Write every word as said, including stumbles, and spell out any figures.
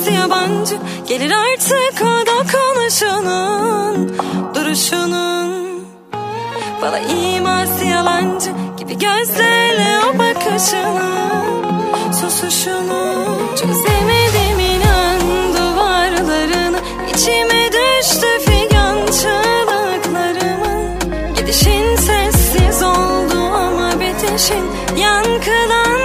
yabancı. Gelir artık o dokunuşunun, duruşunun. Bana iması yalancı gibi gözlerle o bakışının, susuşunu. Çözemedim inan duvarlarını, içime düştü figan çığlıklarımın. Gidişin sessiz oldu ama bitişin yankılan